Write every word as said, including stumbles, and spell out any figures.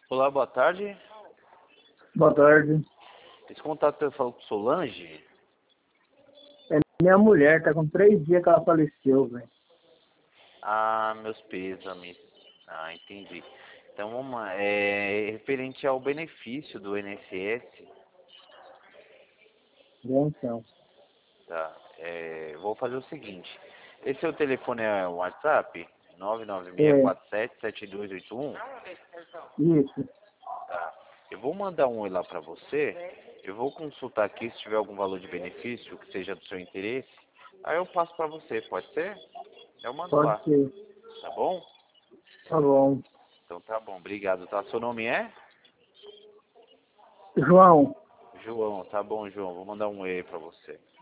Olá, boa tarde. Boa tarde. Esse contato eu falo com Solange? É minha mulher, tá com três dias que ela faleceu, velho. Ah, meus pêsames. Ah, entendi. Então vamos lá. É referente ao benefício do I N S S, Bem, então. tá? É, vou fazer o seguinte. Esse seu telefone é o WhatsApp? nove nove seis É, quatro sete sete dois oito um? isso. Tá. Eu vou mandar um oi lá pra você. Eu vou consultar aqui se tiver algum valor de benefício que seja do seu interesse. Aí eu passo pra você, pode ser? Eu mando Pode lá, ser. tá bom? Tá bom. Então tá bom, obrigado, tá? Seu nome é? João, João, tá bom, João. Vou mandar um e aí pra você.